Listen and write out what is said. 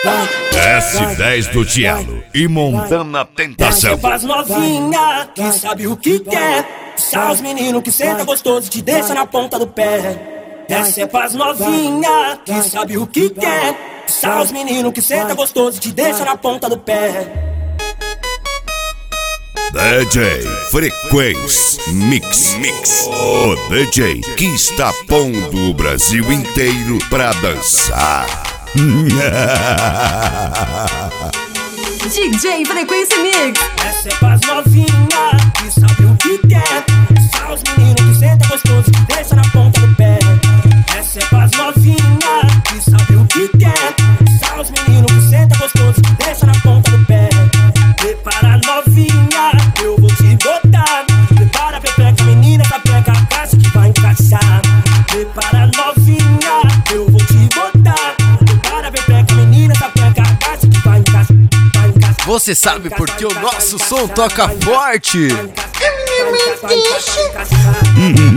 S10 do Tielo e Montana Tentação. Essa é pras novinha que sabe o que quer. Só os meninos que senta gostoso te deixa na ponta do pé. Essa é pras novinha que sabe o que quer. Só os meninos que senta gostoso te deixa na ponta do pé. DJ Frequência Mix. O DJ que está pondo o Brasil inteiro pra dançar. DJ Frequência Mix. Essa é pras novinha que sabe o que quer. Só os meninos que senta gostoso te deixa na ponta do pé. Essa é pras novinha que sabe o que quer. Só os meninos que senta gostoso te deixa na ponta do pé. Prepara novinha, eu vou te botar. Prepara a pepeca, menina, sapeca, a caixa que vai encaixar. Prepara novinha, eu vou te botar. Prepara a pepeca, menina, sapeca, a caixa que vai encaixar. Você sabe por que o nosso som toca forte? A minha mãe deixa.